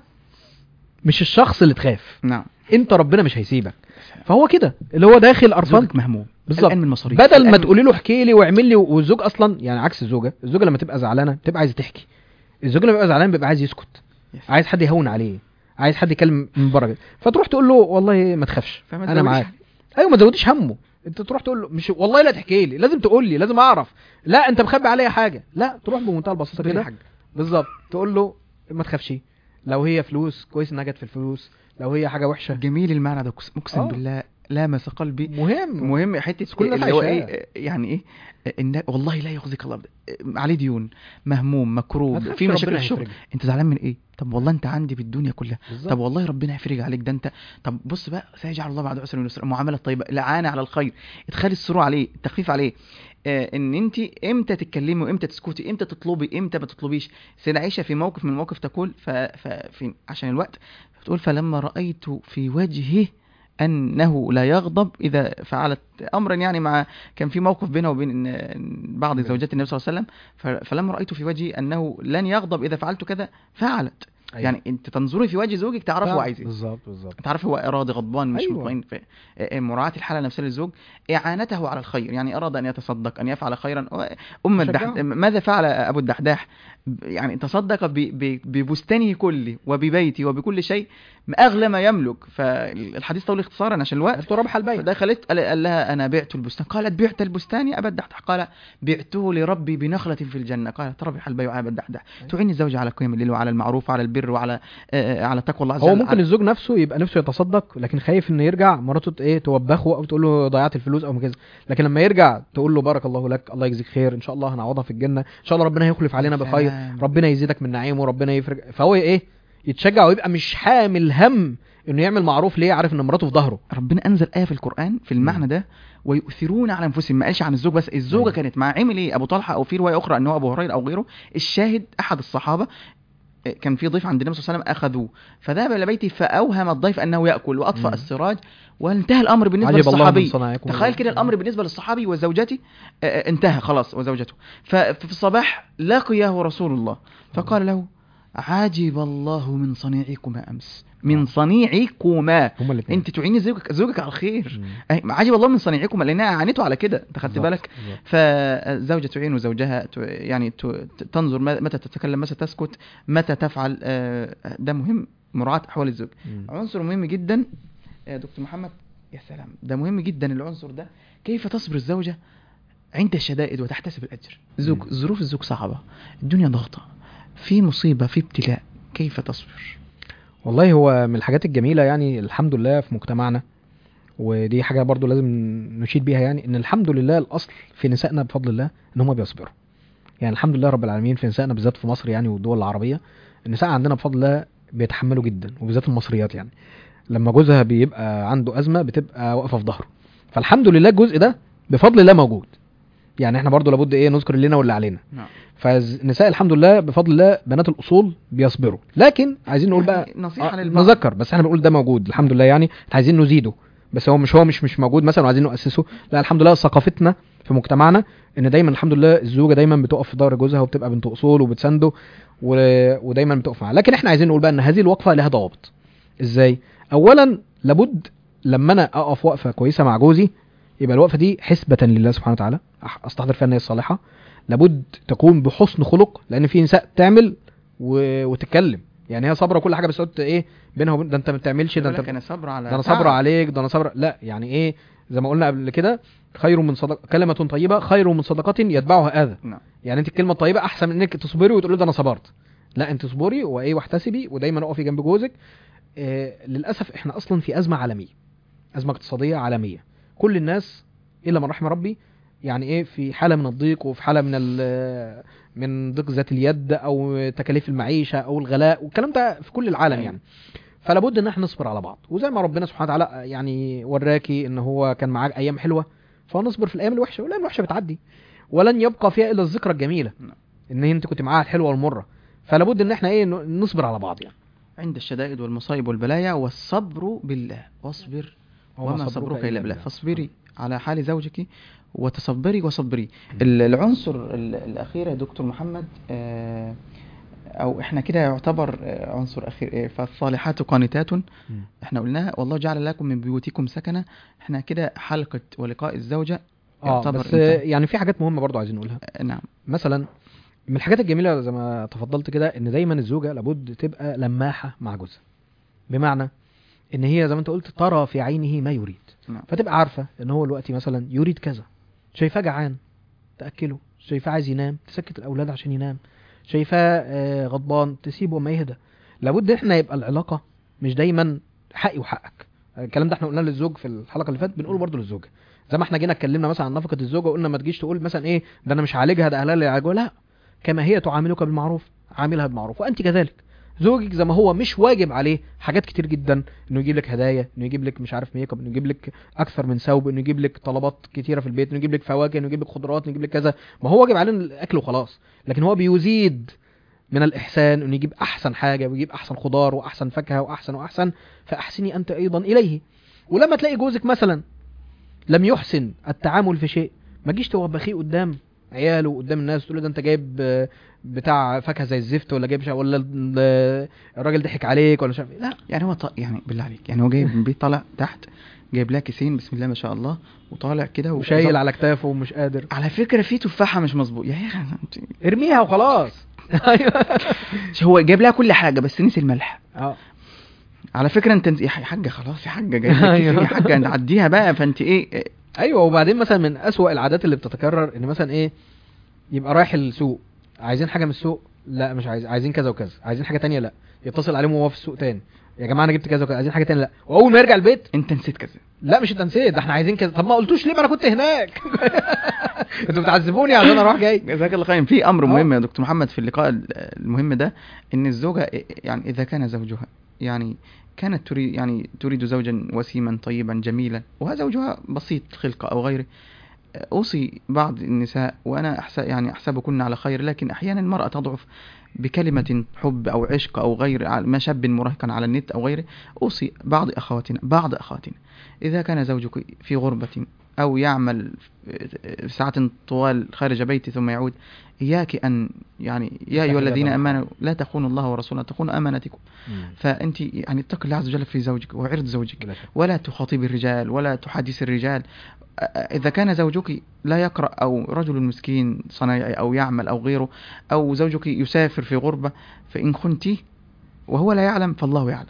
مش الشخص اللي تخاف. نعم. انت ربنا مش هيسيبك. فهو كده اللي هو داخل قرفان مهموم بالظبط من المصاريف، بدل ما تقولي له احكي لي واعمل لي. والزوج اصلا يعني عكس الزوجه لما تبقى زعلانه بتبقى عايزه تحكي، الزوج لما بيبقى زعلان بيبقى عايز يسكت، عايز حد يهون عليه، عايز حد يكلم من بره، فتروح تقول له والله ما تخافش انا معاك. ايوه ما تزوديش همه. انت تروح تقول له مش والله لا تحكي لي، لازم تقول لي، لازم اعرف، لا انت مخبي عليا حاجه، لا تروح بمنتهى البساطه كده بالظبط تقول له ما تخافش، لو هي فلوس كويس انها جت في الفلوس، لو هي حاجه وحشه. جميل المعنى ده اقسم بالله لامس قلبي. مهم حته كل اللي هو ايه يعني ايه ان والله لا يخزيك الله عليه ديون مهموم مكروب في مشاكل في الشغل، انت زعلان من ايه؟ طب والله انت عندي بالدنيا كلها بالزبط. طب والله ربنا يفرج عليك ده انت. طب بص بقى سيجعل الله بعد عسر يسرا، معامله طيبه، الاعانه على الخير، ادخال السرور عليه، التخفيف عليه، ان انت امتى تتكلمي وامتى تسكتي، امتى تطلبي امتى ما تطلبيش. سيدة عائشه في موقف من المواقف تقول في عشان الوقت تقول فلما رايت في وجهه أنه لا يغضب إذا فعلت أمرا، يعني مع كان في موقف بينه وبين بعض زوجات النبي صلى الله عليه وسلم، فلما رأيت في وجهي أنه لن يغضب إذا فعلت كذا فعلت. أيوة. يعني أنت تنظري في وجه زوجك تعرف هو عايز إيه بالظبط، تعرف هو راضي غضبان مش أيوة. مطمئن. مراعاة الحالة النفسية للزوج، إعانته على الخير، يعني أراد أن يتصدق أن يفعل خيرا. ماذا فعل أبو الدحداح يعني تصدق ببستانه كله وببيته وبكل شيء اغلى ما يملك. فالحديث طول اختصارا عشان الوقت. ربح البيع. فدخلت قال لها انا بعت البستان. قالت بعت البستان يا ابا الدحدح؟ قال بعته لربي بنخلة في الجنة. قالت ربح البيع يا ابا الدحدح. تعين الزوجة على قيام الليل وعلى المعروف وعلى البر وعلى على تقوى الله عز وجل. هو ممكن الزوج نفسه يبقى نفسه يتصدق لكن خايف انه يرجع مراته توبخه او تقول له ضيعت الفلوس او كذا، لكن لما يرجع تقول له بارك الله لك، الله يجزيك خير، ان شاء الله هنعوضها في الجنة، ان شاء الله ربنا هيخلف علينا بخير، ربنا يزيدك من نعيمه، ربنا يفرج. فهو يتشجع ويبقى مش حامل هم انه يعمل معروف. ليه؟ عارف ان مراته في ظهره. ربنا انزل آية في القرآن في المعنى ده، ويؤثرون على انفسهم. ما قالش عن الزوج بس، الزوجة كانت مع عمل ايه ابو طلحة، او في رواية اخرى انه ابو هريرة او غيره. الشاهد احد الصحابة كان في ضيف عند النبي صلى الله عليه وسلم اخذوه، فذهب الى بيته فاوهم الضيف انه ياكل واطفأ السراج، وانتهى الامر بالنسبه للصحابي. تخيل كده الامر بالنسبه للصحابي وزوجته انتهى خلاص وزوجته. ففي الصباح لقيه رسول الله فقال له عجب الله من صنيعكما امس، من صنيعكما انت تعيني زوجك على الخير. عجب الله من صنيعكما لانها عانته على كده، انت خدت بالك. فالزوجه تعين زوجها يعني تنظر متى تتكلم متى تسكت متى تفعل. ده مهم، مراعاه احوال الزوج. عنصر مهم جدا يا دكتور محمد. يا سلام، ده مهم جدا العنصر ده. كيف تصبر الزوجه عند الشدائد وتحتسب الاجر؟ ظروف الزوج صعبه، الدنيا ضغطه، في مصيبة، في ابتلاء، كيف تصبر؟ والله هو من الحاجات الجميلة يعني الحمد لله في مجتمعنا، ودي حاجة برضو لازم نشيد بيها، يعني ان الحمد لله الاصل في نسائنا بفضل الله ان هم بيصبروا. يعني الحمد لله رب العالمين في نسائنا بالذات في مصر يعني والدول العربية، النساء عندنا بفضل الله بيتحملوا جدا، وبالذات المصريات يعني لما جوزها بيبقى عنده أزمة بتبقى واقفة في ظهره. فالحمد لله الجزء ده بفضل الله موجود. يعني احنا برضو لابد نذكر اللي لنا واللي علينا. فالنساء الحمد لله بفضل الله بنات الاصول بيصبروا، لكن عايزين نقول بقى نصيحة نذكر بس احنا بنقول ده موجود الحمد لله، يعني عايزين نزيده، بس هو مش موجود مثلا وعايزين نؤسسه. لا الحمد لله ثقافتنا في مجتمعنا ان دايما الحمد لله الزوجه دايما بتقف في ظهر جوزها وبتبقى بنت اصول وبتسنده ودايما بتقف معاه. لكن احنا عايزين نقول بقى ان هذه الوقفه لها ضوابط. ازاي؟ اولا لابد لما انا اقف وقفه كويسه مع جوزي يبقى الوقفه دي حسبه لله سبحانه وتعالى، استحضر فيها النيه الصالحه. لابد تكون بحسن خلق، لان في نساء تعمل وتتكلم، يعني هي صابره كل حاجه بس قلت بينها وبين ده انت ما بتعملش، ده انت انا صابره على ده انا صابره عليك، ده انا صابره. لا يعني زي ما قلنا قبل كده خير من صدقه، كلمه طيبه خير من صدقه يتبعها اذى. يعني انت الكلمه الطيبه احسن من انك تصبري وتقولي ده انا صبرت. لا انت اصبري واحتسبي ودايما اقفي جنب جوزك. للاسف احنا اصلا في ازمه عالميه، ازمه اقتصاديه عالميه، كل الناس الا من رحم ربي يعني في حاله من الضيق وفي حاله من ضيق ذات اليد او تكاليف المعيشه او الغلاء والكلام ده في كل العالم يعني. فلا بد ان احنا نصبر على بعض، وزي ما ربنا سبحانه وتعالى يعني وراكي ان هو كان معاك ايام حلوه فنصبر في الايام الوحشه، والايام الوحشه بتعدي ولن يبقى فيها الا الذكرى الجميله ان انت كنت معاها الحلوه والمره. فلا بد ان احنا نصبر على بعض يعني عند الشدائد والمصائب والبلايا، والصبر بالله. واصبر وما صبرك الا بالله. فاصبري على حال زوجك وتصبري وصبري. العنصر الاخير يا دكتور محمد، او احنا كده يعتبر عنصر اخير، فالصالحات قانتات احنا قلناها، والله جعل لكم من بيوتكم سكنة. احنا كده حلقة ولقاء الزوجة يعتبر بس يعني في حاجات مهمة برضو عايزين نقولها. نعم. مثلا من الحاجات الجميلة زي ما تفضلت كده ان دايما الزوجة لابد تبقى لماحة مع جوزها، بمعنى ان هي زي ما انت قلت ترى في عينه ما يريد. فتبقى عارفة ان هو الوقت مثلا يريد كذا، شايفاه جعان تأكله، شايفاه عايز ينام تسكت الاولاد عشان ينام، شايفاه غضبان تسيبه ما يهدى. لابد احنا يبقى العلاقة مش دايما حقي وحقك. الكلام ده احنا قلناه للزوج في الحلقة اللي فاتت، بنقول برضو للزوجة. زي ما احنا جينا اتكلمنا مثلا عن نفقة الزوجة وقلنا ما تجيش تقول مثلا ده انا مش عالجها، ده اهلها اللي يعالجوها. لا، كما هي تعاملك بالمعروف عاملها بالمعروف، وانت كذلك. زوجك زي ما هو مش واجب عليه حاجات كتير جدا، انه يجيب لك هدايا، انه يجيب لك مش عارف ميك اب، انه يجيب لك اكثر من ثوب، انه يجيب لك طلبات كتيره في البيت، انه يجيب لك فواكه، انه يجيب لك خضروات، انه يجيب لك كذا. ما هو واجب عليه الاكل وخلاص، لكن هو بيزيد من الاحسان انه يجيب احسن حاجه ويجيب احسن خضار واحسن فاكهه واحسن، فاحسني انت ايضا اليه. ولما تلاقي جوزك مثلا لم يحسن التعامل في شيء، ما تجيش توبخيه قدام عياله وقدام الناس تقول له ده انت جايب بتاع فاكهه زي الزفت، ولا جايب ولا الراجل ضحك عليك ولا مش عارف. لا يعني هو يعني بالله عليك، يعني هو جايب من بيت طالع تحت جايب لها كيسين بسم الله ما شاء الله وطالع كده وشايل على كتافه ومش قادر. على فكره في تفاحه مش مظبوط يا اخي ارميها وخلاص. هو جايب لها كل حاجه بس نسي الملح. على فكره انت يا حاجه خلاص يا حاجه جايب لك يا حاجه نعديها بقى، فانت ايه. ايوه. وبعدين مثلا من اسوأ العادات اللي بتتكرر ان مثلا ايه، يبقى رايح السوق عايزين حاجه من السوق، لا مش عايزين كذا وكذا، عايزين حاجه تانية، لا يتصل عليهم وهو في السوق تاني، يا جماعه انا جبت كذا وكذا، عايزين حاجه تانية، لا. واول ما يرجع البيت انت نسيت كذا، لا مش انت نسيت، ده احنا عايزين كذا. طب ما قلتوش ليه؟ ما انا كنت هناك. انتوا بتعذبوني عشان اروح جاي. جزاك الله خير. في امر مهم يا دكتور محمد في اللقاء المهم ده، ان الزوجه يعني اذا كان زوجها يعني كانت تريد زوجا وسيما طيبا جميلا، وهذا زوجها بسيط خلقه او غيره، اوصي بعض النساء، وانا احسبكن على خير، لكن احيانا المراه تضعف بكلمه حب او عشق او غير ما شاب مراهقا على النت او غيره. اوصي بعض اخواتنا اذا كان زوجك في غربه او يعمل ساعات طوال خارج بيتي ثم يعود، إياك أن يعني يا أيها الذين آمنوا لا تخونوا الله ورسوله تخونوا أمانتكم. فأنت يعني اتق الله عز وجل في زوجك وعرض زوجك، ولا تخاطب الرجال ولا تحدث الرجال. إذا كان زوجك لا يقرأ أو رجل مسكين صنايعي أو يعمل أو غيره، أو زوجك يسافر في غربة، فإن خنتي وهو لا يعلم فالله يعلم.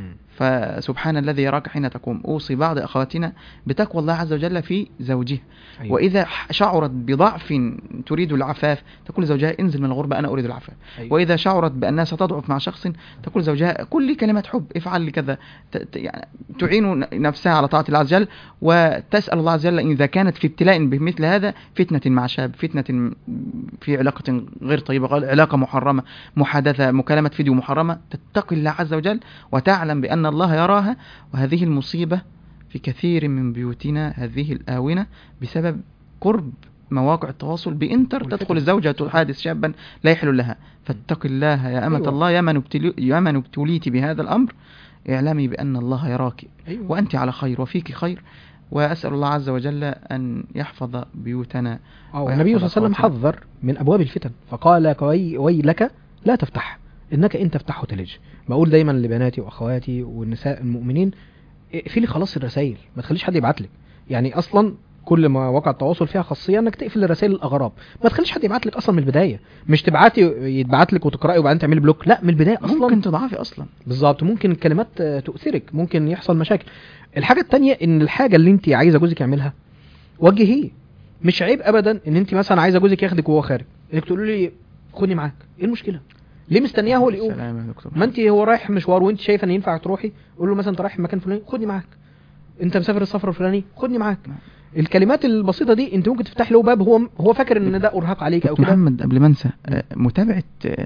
فسبحان الذي يراك حين تقوم. أوصي بعض أخواتنا بتقوى الله عز وجل في زوجها. أيوة. وإذا شعرت بضعف تريد العفاف تقول زوجها انزل من الغربة أنا أريد العفاف. أيوة. وإذا شعرت بأنها ستضعف مع شخص تقول زوجها كل كلمة حب افعل لي كذا، يعني تعين نفسها على طاعة الله عز وجل، وتسأل الله عز وجل إذا كانت في ابتلاء بمثل هذا، فتنة مع شاب، فتنة في علاقة غير طيبة، علاقة محرمة، محادثة، مكالمة فيديو محرمة، تتقي الله عز وجل وتعلم بأن الله يراها. وهذه المصيبة في كثير من بيوتنا هذه الآونة بسبب قرب مواقع التواصل بإنتر، تدخل الزوجة تحادث شابا لا يحل لها. فاتق الله يا أمة. أيوة. الله يا من ابتليت بهذا الأمر، اعلمي بأن الله يراك. أيوة. وأنت على خير وفيك خير، وأسأل الله عز وجل أن يحفظ بيوتنا. النبي صلى الله عليه وسلم حذر من أبواب الفتن فقال ويلك لا تفتح إنك إن تفتحه تلج. بقول دايما لبناتي وأخواتي والنساء المؤمنين اقفلي خلاص الرسائل، ما تخليش حد يبعت لك. يعني أصلا كل ما وقع التواصل فيها خاصية انك تقفل الرسائل الأغراب، ما تخليش حد يبعت لك أصلا من البداية. مش يتبعت لك وتقرأي وبعدين تعملي بلوك، لا من البداية أصلا ممكن تضعفي أصلا. بالظبط، ممكن الكلمات تؤثرك، ممكن يحصل مشاكل. الحاجة التانية ان الحاجة اللي انت عايزة جوزك يعملها وجهيه. مش عيب ابدا ان انت مثلا عايزة جوزك ياخدك وهو خارج انك تقول لي خدني معاك، ايه المشكلة؟ ليه مستنياه هو اللي يقول؟ ما انت هو رايح مشوار وانت شايفه ان ينفع تروحي، قول له مثلا انت رايح مكان فلاني خدني معاك، انت مسافر السفر الفلاني خدني معاك. الكلمات البسيطه دي انت ممكن تفتح له باب هو فاكر ان ده ارهاق عليك او كده. محمد قبل ما انسى، متابعه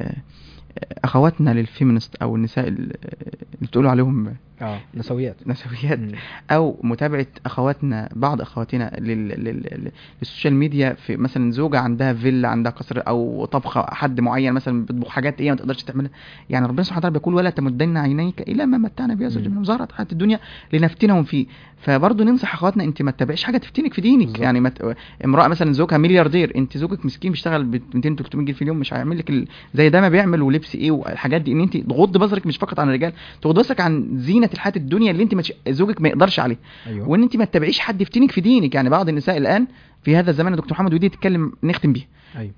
اخواتنا للفيمينست او النساء اللي بتقولوا عليهم نسويات او متابعه اخواتنا بعض اخواتنا للسوشيال ميديا، في مثلا زوجه عندها فيلا عندها قصر او طبخه حد معين مثلا بتطبخ حاجات ما تقدرش تعملها. يعني ربنا سبحانه وتعالى بيقول ولا تمدن عينيك الى ما متعنا به ازواجا من زهرة حياة الدنيا لنفتنهم فيه. فبرضه ننصح اخواتنا انت ما تتابعيش حاجه تفتنك في دينك. بالزبط. يعني امراه مثلا زوجها ملياردير، انت زوجك مسكين بيشتغل ب 200 300 جنيه في اليوم، مش هيعمل لك زي ده ما بيعمل ولبس ايه والحاجات دي. ان انت تغض بصرك مش فقط عن الرجال، تغض بصرك عن زينه الحياه الدنيا اللي انت زوجك ما يقدرش عليه. أيوة. وان انت ما تتابعيش حد يفتنك في دينك. يعني بعض النساء الان في هذا الزمان يا دكتور محمد، ودي تتكلم نختم بيها. أيوة.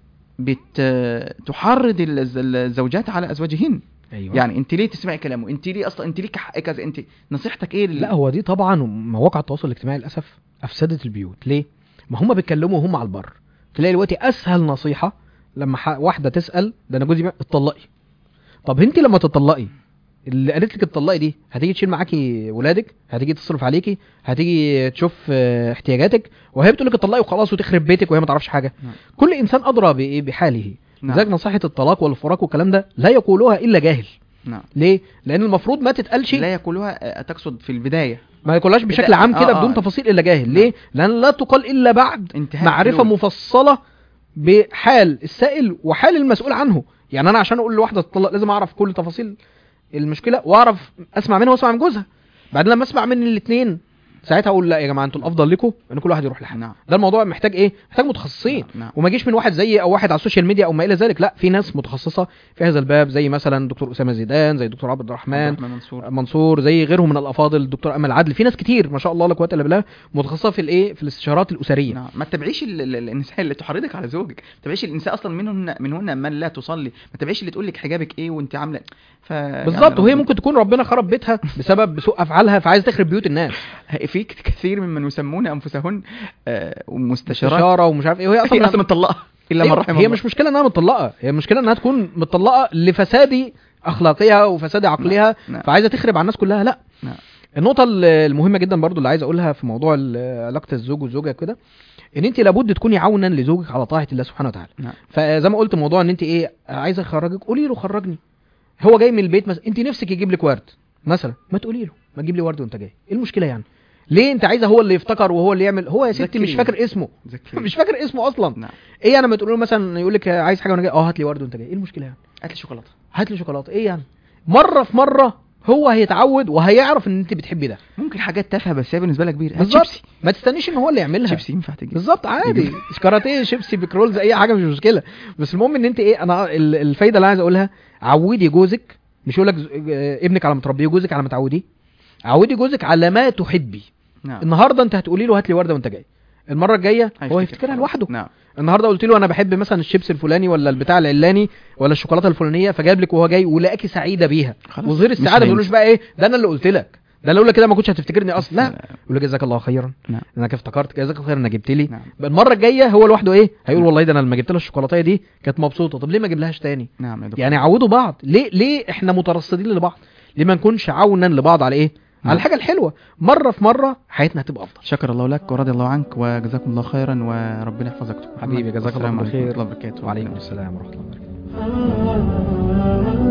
بتحرض الزوجات على ازواجهن. أيوة. يعني انت ليه تسمعي كلامه؟ انت ليه اصلا انت ليك حق كذا؟ انت نصيحتك ايه لا هو دي طبعا مواقع التواصل الاجتماعي للاسف افسدت البيوت. ليه؟ ما هم بيتكلموا وهم على البر. تلاقي دلوقتي اسهل نصيحه لما واحده تسال ده انا جوزي اتطلقي. طب انت لما تطلقي اللي قالت لك اتطلقي دي هتيجي تشيل معاكي ولادك، هتيجي تصرف عليكي، هتيجي تشوف احتياجاتك، وهي بتقول لك اتطلقي وخلاص وتخرب بيتك وهي ما تعرفش حاجه. كل انسان ادرى بحاله. لذلك نصيحه الطلاق والفراق والكلام ده لا يقولوها الا جاهل. ليه؟ لان المفروض ما تتقالش. لا يقولوها تقصد في البدايه، ما يقولهاش بشكل عام كده بدون تفاصيل الا جاهل. ليه؟ لان لا تقال الا بعد معرفه مفصله بحال السائل وحال المسؤول عنه. يعني انا عشان اقول لواحده تطلق لازم اعرف كل تفاصيل المشكله، واعرف اسمع منها واسمع من جوزها. بعدين لما اسمع من الاثنين ساعتها اقول لا يا جماعه انتوا الافضل لكم ان كل واحد يروح لحاله. نعم. ده الموضوع محتاج ايه؟ محتاج متخصصين. نعم. وما يجيش من واحد زيي او واحد على السوشيال ميديا او ما الى ذلك، لا، في ناس متخصصه في هذا الباب، زي مثلا دكتور اسامه زيدان، زي دكتور عبد الرحمن منصور، زي غيرهم من الافاضل، الدكتور امل عدل. في ناس كتير ما شاء الله لا قوه الا بالله متخصصه في الايه، في الاستشارات الاسريه. نعم. ما تتبعيش النساء اللي تحرضك على زوجك، ما تتبعيش النساء اصلا منهن من لا تصلي، ما تتبعيش اللي تقول لك حجابك ايه وانت عامله بالظبط. يعني وهي ممكن تكون ربنا خرب بيتها بسبب سوء افعالها، فعايز تخرب بيوت الناس. في كثير ممن يسمون انفسهن مستشاره ومش عارف ايه، وهي اصلا مطلقه الا من رحم الله. هي مش مشكله انها مطلقه، هي مشكله انها تكون مطلقه لفساد اخلاقها وفساد عقلها. نعم. فعايزه تخرب على الناس كلها. لا. نعم. النقطه المهمه جدا برضو اللي عايز اقولها في موضوع علاقه الزوج والزوجه كده، ان انت لابد تكوني عونا لزوجك على طاعه الله سبحانه وتعالى. نعم. فزي ما قلت موضوع ان انت ايه، عايزه اخرجك، قولي له خرجني. هو جاي من البيت مثلا، انت نفسك يجيب لك ورد مثلا، ما تقولي له ما تجيب لي ورد وانت جاي، ايه المشكله يعني؟ ليه انت عايزه هو اللي يفتكر وهو اللي يعمل؟ هو يا ستي مش فاكر اسمه مش فاكر اسمه اصلا. نعم. ايه انا ما تقول له مثلا، يقول لك عايز حاجه وانا جاي، هات لي ورد وانت جاي، ايه المشكله يعني؟ هات لي شوكولاته، هات لي شوكولاته، ايه يعني؟ مره في مره هو هيتعود وهيعرف ان انت بتحبي ده. ممكن حاجات تافهه بس هي بالنسبه لك كبيره. بالظبط. ما تستنيش ان هو اللي يعملها. شيبسي ينفع تجيب بالظبط، عادي، كاراتيه، شيبسي، بيكرولز، اي حاجه مش مشكله. بس المهم ان انت ايه، انا الفايده اللي عايز اقولها، عودي جوزك، مش يقول لك ابنك على متربيه، جوزك على متعوديه. عودي جوزك على ما تحبي. نعم. النهارده انت هتقولي له هات لي ورده وانت جاي، المره الجايه هو هيفتكرها لوحده. نعم. النهارده قلت له انا بحب مثلا الشيبس الفلاني ولا البتاع العلاني ولا الشوكولاته الفلانيه، فجاب لك وهو جاي ولقاكي سعيده بيها، وظهر السعاده. ما تقولوش بقى ايه ده انا اللي قلت لك، ده لولا كده ما كنتش هتفتكرني اصلا. لا، يقول لك جزاك الله خيرا. نعم. انا افتكرت، جزاك الله خيرا انك جبت لي. نعم. المره الجايه هو لوحده ايه هيقول والله ده انا لما جبت لها الشوكولاته دي كانت مبسوطه، طب ليه ما اجيبلهاش تاني؟ نعم. يعني عودوا بعض. ليه احنا مترصدين لبعض؟ ليه ما نكونش عونا لبعض على ايه؟ على الحاجه الحلوه. مره في مره حياتنا هتبقى افضل. شكر الله لك ورضي الله عنك وجزاكم الله خيرا وربنا يحفظك. حبيبي جزاك الله خير. وعليكم السلام وعليكم السلام ورحمه الله وبركاته.